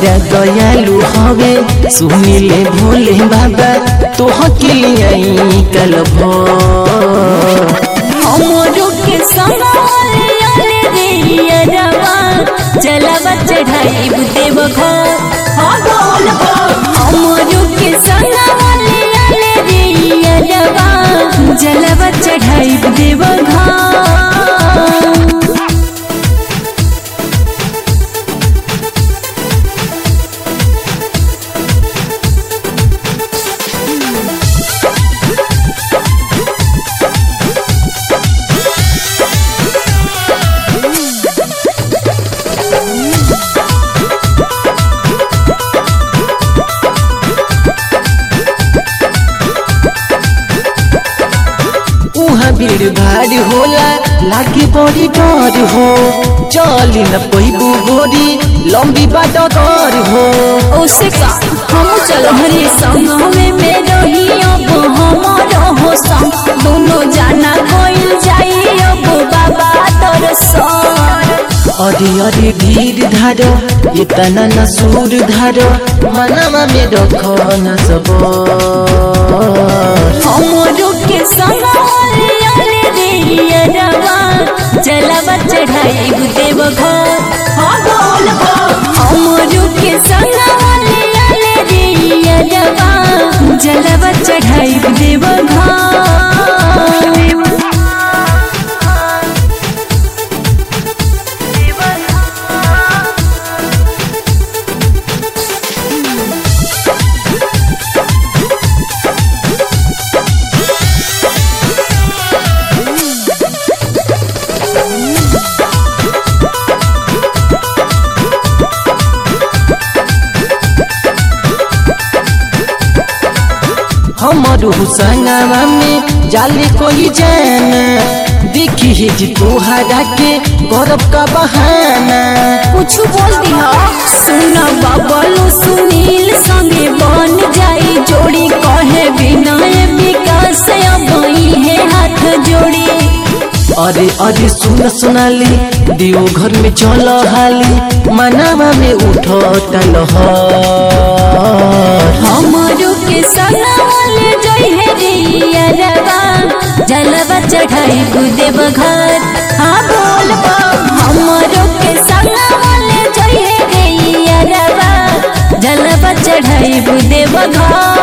बड़ा दयालु हवे सुनिले भोले बाबा तोहके लिए कल हमरो के संभाले रे अरवा जलवा चढ़ाई देव घर हमरो के संभाले रे अरवा जलवा चढ़ाई देव घर भीड़ भाड़ होला लागे बड़ी डर हो चली न पैबू गोरी लंबी बाट कर हो ओसे का हम चल हरे संगमे में रही अब हमारा हो संग दोनों जाना कोई जाई अब बाबा दर्शन अरे अरे धीर धारो इतना न सूर धारो मनवा में रखो न सब हमरो के संभाले रे अरवा जलवा चढ़ाई देव घर हमरो के संभाले रे अरवा जलवा चढ़ाई देव घर हमारू संगवा में जाले कोई जाना देखी है जी तोहरा के गौरव का बहाना कुछ बोल दिया सुन बबलू सुनील संगे बन जाई जोड़ी कहे विनय विकास अबई है हाथ जोड़ी अरे अरे सुन सुनाली दियो घर में चलो हाली मनावा में उठो हमारो के संगवाले जय है रे अरवा जलवा चढ़ाई देव घर हाँ बोल हमारो के संगवाले जय है रे अरवा जलवा चढ़ाई देव घर।